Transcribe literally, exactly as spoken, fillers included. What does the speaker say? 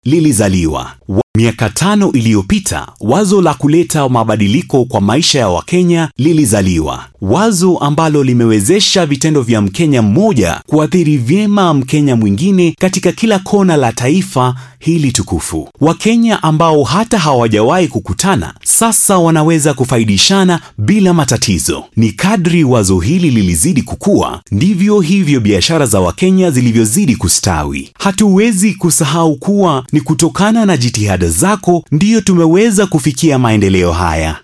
lilizaliwa. Miaka tano iliyopita, wazo la kuleta mabadiliko kwa maisha ya Wakenya lilizaliwa. Wazo ambalo limewezesha vitendo vya Mkenya mmoja kuathiri vyema Mkenya mwingine katika kila kona la taifa hili tukufu. Wakenya ambao hata hawajawahi kukutana, sasa wanaweza kufaidishana bila matatizo. Ni kadri wazo hili lilizidi kukua, ndivyo hivyo biashara za Wakenya zilivyozidi kustawi. Hatuwezi kusahau kuwa ni kutokana na jitihada zako ndiyo tumeweza kufikia maendeleo haya.